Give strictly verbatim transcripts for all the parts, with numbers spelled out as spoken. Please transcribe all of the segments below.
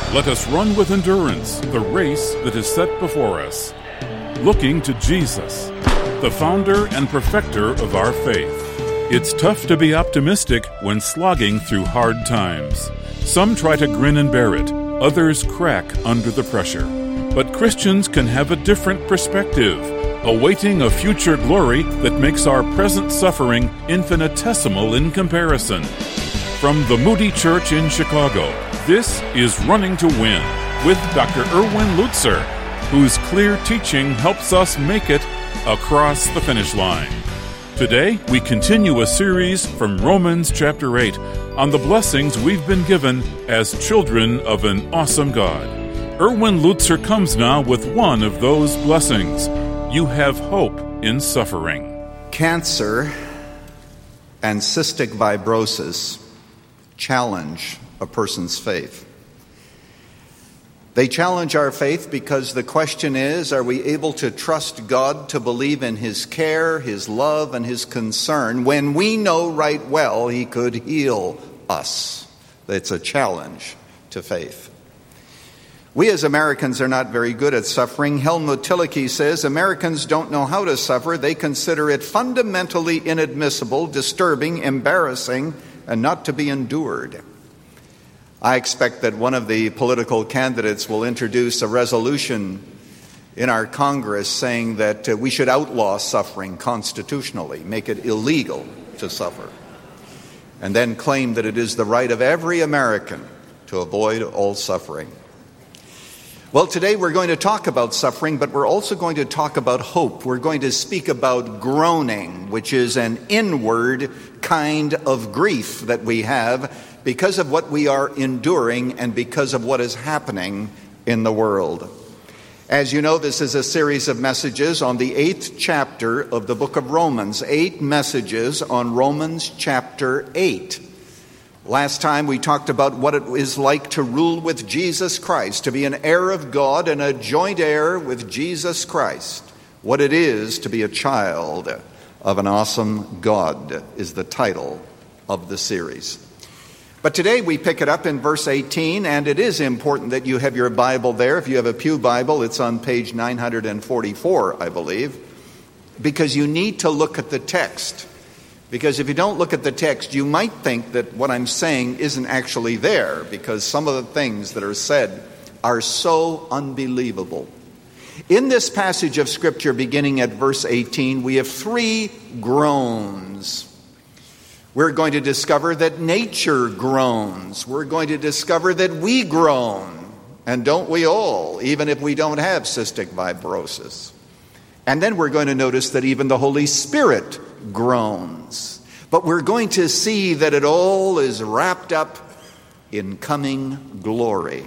Let us run with endurance the race that is set before us, looking to Jesus, the founder and perfecter of our faith. It's tough to be optimistic when slogging through hard times. Some try to grin and bear it, others crack under the pressure. But Christians can have a different perspective, awaiting a future glory that makes our present suffering infinitesimal in comparison. From the Moody Church in Chicago, this is Running to Win with Doctor Erwin Lutzer, whose clear teaching helps us make it across the finish line. Today, we continue a series from Romans chapter eight on the blessings we've been given as children of an awesome God. Erwin Lutzer comes now with one of those blessings. You have hope in suffering. Cancer and cystic fibrosis challenge a person's faith. They challenge our faith because the question is, are we able to trust God to believe in His care, His love, and His concern when we know right well He could heal us? It's a challenge to faith. We as Americans are not very good at suffering. Helmut Tillich says Americans don't know how to suffer. They consider it fundamentally inadmissible, disturbing, embarrassing, and not to be endured. I expect that one of the political candidates will introduce a resolution in our Congress saying that uh, we should outlaw suffering constitutionally, make it illegal to suffer, and then claim that it is the right of every American to avoid all suffering. Well, today we're going to talk about suffering, but we're also going to talk about hope. We're going to speak about groaning, which is an inward kind of grief that we have because of what we are enduring and because of what is happening in the world. As you know, this is a series of messages on the eighth chapter of the book of Romans. Eight messages on Romans chapter eight. Last time we talked about what it is like to rule with Jesus Christ, to be an heir of God and a joint heir with Jesus Christ. What it is to be a child of an awesome God is the title of the series. But today we pick it up in verse eighteen, and it is important that you have your Bible there. If you have a Pew Bible, it's on page nine forty-four, I believe, because you need to look at the text. Because if you don't look at the text, you might think that what I'm saying isn't actually there, because some of the things that are said are so unbelievable. In this passage of Scripture, beginning at verse eighteen, we have three groans. We're going to discover that nature groans. We're going to discover that we groan. And don't we all, even if we don't have cystic fibrosis. And then we're going to notice that even the Holy Spirit groans. But we're going to see that it all is wrapped up in coming glory.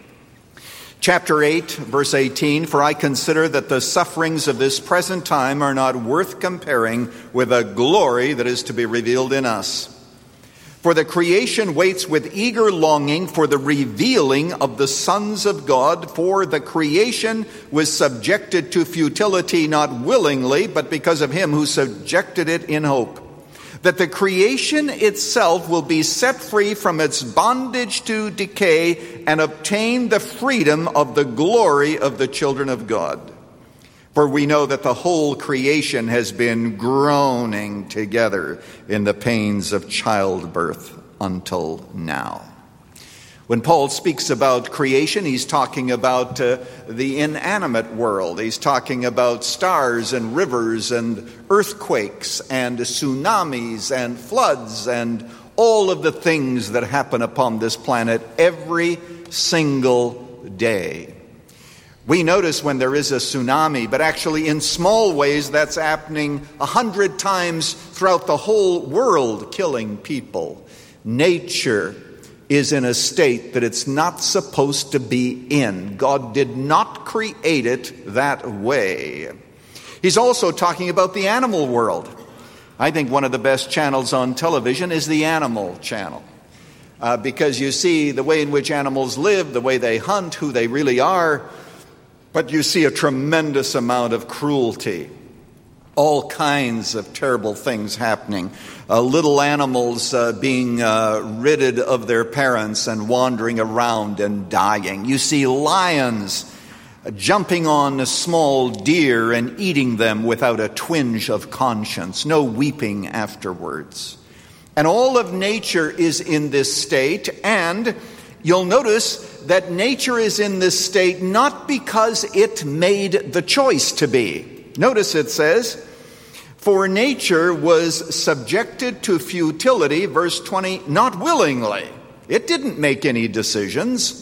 Chapter eight, verse eighteen, for I consider that the sufferings of this present time are not worth comparing with the glory that is to be revealed in us. For the creation waits with eager longing for the revealing of the sons of God. For the creation was subjected to futility not willingly, but because of him who subjected it in hope. That the creation itself will be set free from its bondage to decay and obtain the freedom of the glory of the children of God. For we know that the whole creation has been groaning together in the pains of childbirth until now. When Paul speaks about creation, he's talking about uh, the inanimate world. He's talking about stars and rivers and earthquakes and tsunamis and floods and all of the things that happen upon this planet every single day. We notice when there is a tsunami, but actually in small ways that's happening a hundred times throughout the whole world, killing people. Nature is in a state that it's not supposed to be in. God did not create it that way. He's also talking about the animal world. I think one of the best channels on television is the Animal Channel. Uh, because you see the way in which animals live, the way they hunt, who they really are, but you see a tremendous amount of cruelty. All kinds of terrible things happening. Uh, little animals uh, being uh, ridded of their parents and wandering around and dying. You see lions jumping on a small deer and eating them without a twinge of conscience, no weeping afterwards. And all of nature is in this state, and you'll notice that nature is in this state not because it made the choice to be. Notice it says, for nature was subjected to futility, verse twenty, not willingly. It didn't make any decisions.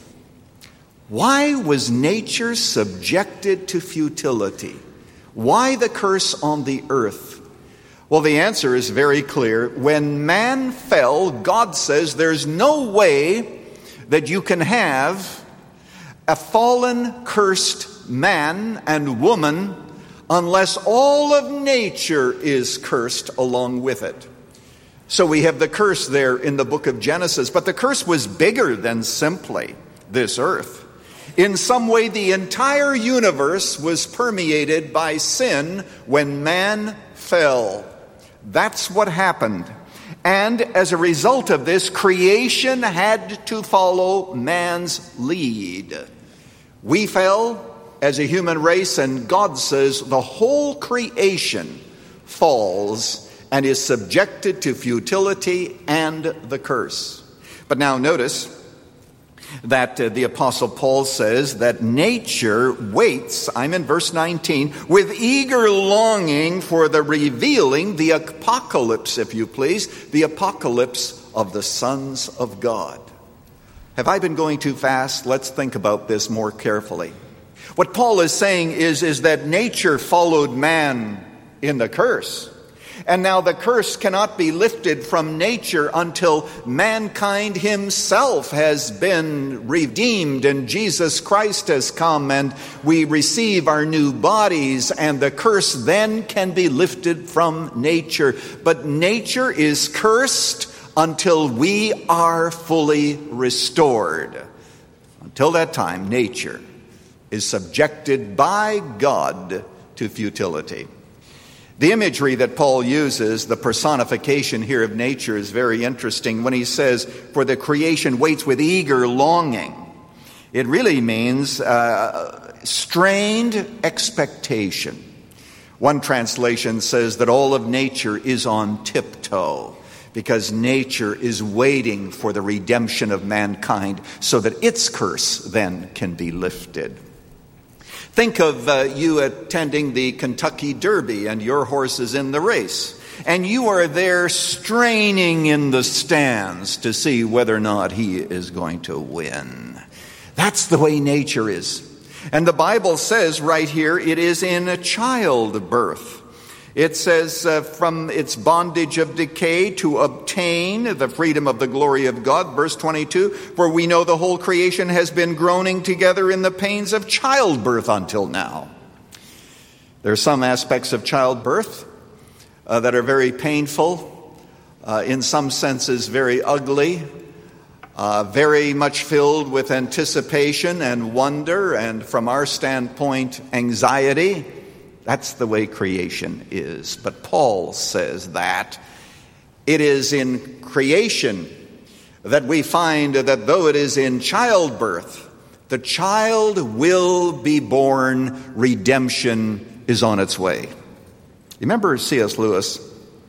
Why was nature subjected to futility? Why the curse on the earth? Well, the answer is very clear. When man fell, God says there's no way that you can have a fallen, cursed man and woman unless all of nature is cursed along with it. So we have the curse there in the book of Genesis, but the curse was bigger than simply this earth. In some way, the entire universe was permeated by sin when man fell. That's what happened. And as a result of this, creation had to follow man's lead. We fell as a human race, and God says the whole creation falls and is subjected to futility and the curse. But now notice that uh, the Apostle Paul says that nature waits, I'm in verse nineteen, with eager longing for the revealing, the apocalypse, if you please, the apocalypse of the sons of God. Have I been going too fast? Let's think about this more carefully. What Paul is saying is, is that nature followed man in the curse. And now the curse cannot be lifted from nature until mankind himself has been redeemed and Jesus Christ has come and we receive our new bodies, and the curse then can be lifted from nature. But nature is cursed until we are fully restored. Until that time, nature is subjected by God to futility. The imagery that Paul uses, the personification here of nature, is very interesting when he says, for the creation waits with eager longing. It really means uh, strained expectation. One translation says that all of nature is on tiptoe because nature is waiting for the redemption of mankind so that its curse then can be lifted. Think of uh, you attending the Kentucky Derby and your horse is in the race. And you are there straining in the stands to see whether or not he is going to win. That's the way nature is. And the Bible says right here it is in a childbirth. It says uh, from its bondage of decay to obtain the freedom of the glory of God. Verse twenty-two, for we know the whole creation has been groaning together in the pains of childbirth until now. There are some aspects of childbirth uh, that are very painful, uh, in some senses very ugly, uh, very much filled with anticipation and wonder, and from our standpoint, anxiety. That's the way creation is. But Paul says that it is in creation that we find that though it is in childbirth, the child will be born, redemption is on its way. Remember C S Lewis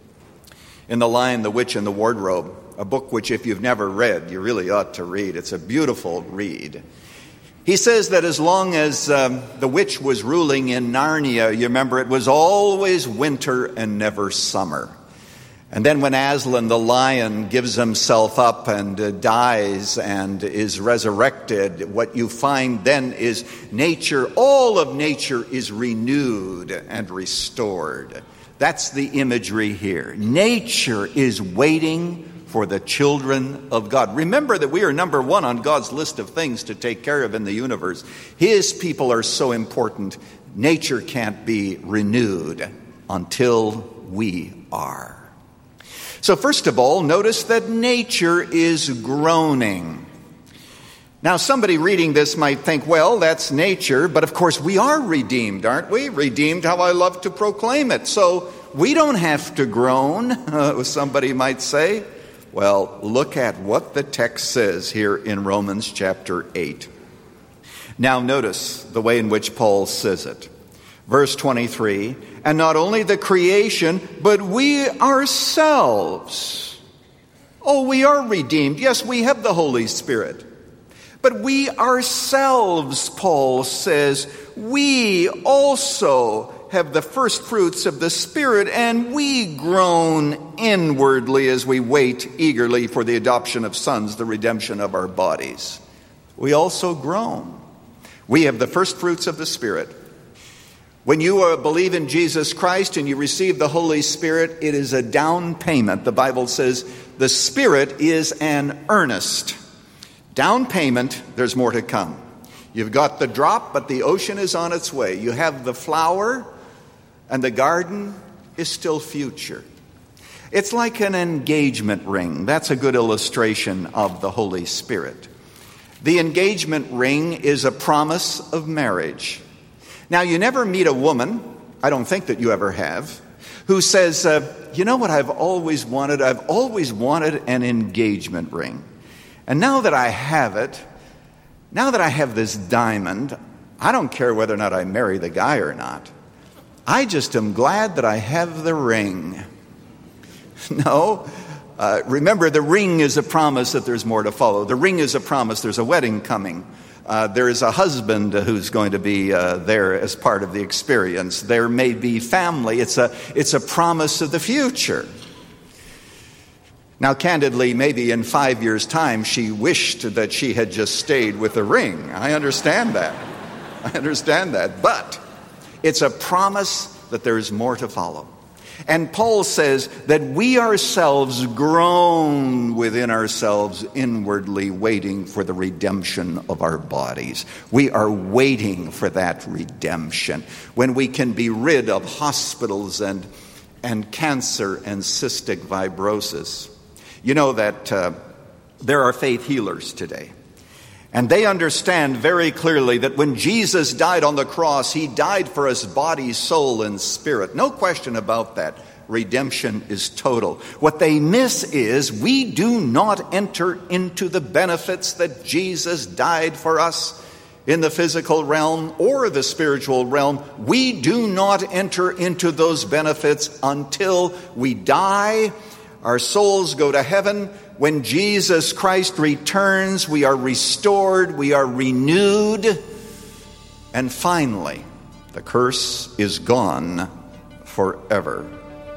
in The Lion, the Witch, and the Wardrobe, a book which if you've never read, you really ought to read. It's a beautiful read. He says that as long as um, the witch was ruling in Narnia, you remember it was always winter and never summer. And then when Aslan the lion gives himself up and uh, dies and is resurrected, what you find then is nature, all of nature is renewed and restored. That's the imagery here. Nature is waiting for the children of God. Remember that we are number one on God's list of things to take care of in the universe. His people are so important. Nature can't be renewed until we are. So first of all, notice that nature is groaning. Now, somebody reading this might think, well, that's nature, but of course we are redeemed, aren't we? Redeemed, how I love to proclaim it. So we don't have to groan, uh, somebody might say. Well, look at what the text says here in Romans chapter eight. Now notice the way in which Paul says it. Verse twenty-three, and not only the creation, but we ourselves. Oh, we are redeemed. Yes, we have the Holy Spirit. But we ourselves, Paul says, we also have the first fruits of the Spirit, and we groan inwardly as we wait eagerly for the adoption of sons, the redemption of our bodies. We also groan. We have the first fruits of the Spirit. When you uh, believe in Jesus Christ and you receive the Holy Spirit, it is a down payment. The Bible says the Spirit is an earnest down payment. There's more to come. You've got the drop, but the ocean is on its way. You have the flower, and the garden is still future. It's like an engagement ring. That's a good illustration of the Holy Spirit. The engagement ring is a promise of marriage. Now, you never meet a woman, I don't think that you ever have, who says, uh, you know what I've always wanted? I've always wanted an engagement ring. And now that I have it, now that I have this diamond, I don't care whether or not I marry the guy or not. I just am glad that I have the ring. No, uh, remember, the ring is a promise that there's more to follow. The ring is a promise there's a wedding coming. Uh, there is a husband who's going to be uh, there as part of the experience. There may be family. It's a, it's a promise of the future. Now, candidly, maybe in five years' time, she wished that she had just stayed with the ring. I understand that. I understand that. But it's a promise that there is more to follow. And Paul says that we ourselves groan within ourselves inwardly, waiting for the redemption of our bodies. We are waiting for that redemption, when we can be rid of hospitals and, and cancer and cystic fibrosis. You know that uh, there are faith healers today. And they understand very clearly that when Jesus died on the cross, he died for us body, soul, and spirit. No question about that. Redemption is total. What they miss is we do not enter into the benefits that Jesus died for us in the physical realm or the spiritual realm. We do not enter into those benefits until we die. Our souls go to heaven. When Jesus Christ returns, we are restored, we are renewed, and finally, the curse is gone forever.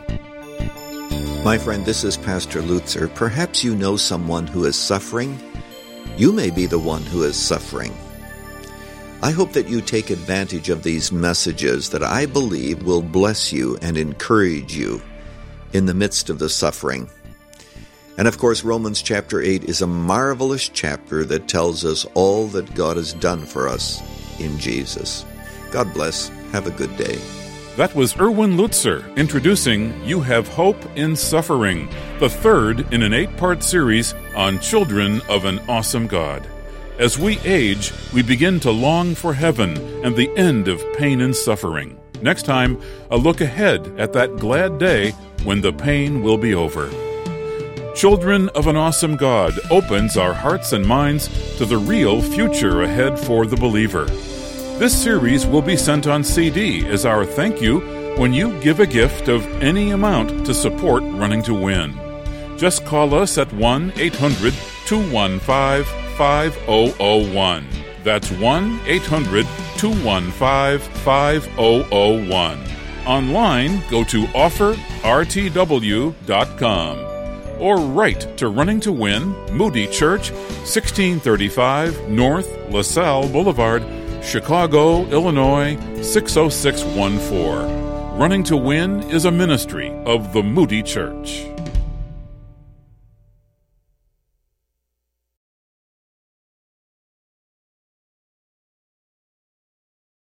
My friend, this is Pastor Lutzer. Perhaps you know someone who is suffering. You may be the one who is suffering. I hope that you take advantage of these messages that I believe will bless you and encourage you in the midst of the suffering. And of course, Romans chapter eight is a marvelous chapter that tells us all that God has done for us in Jesus. God bless. Have a good day. That was Erwin Lutzer introducing You Have Hope in Suffering, the third in an eight-part series on children of an awesome God. As we age, we begin to long for heaven and the end of pain and suffering. Next time, a look ahead at that glad day when the pain will be over. Children of an Awesome God opens our hearts and minds to the real future ahead for the believer. This series will be sent on C D as our thank you when you give a gift of any amount to support Running to Win. Just call us at one eight hundred two one five five zero zero one. That's one eight hundred two one five five zero zero one. Online, go to offer r t w dot com or write to Running to Win, Moody Church, sixteen thirty-five North LaSalle Boulevard, Chicago, Illinois, six oh six one four. Running to Win is a ministry of the Moody Church.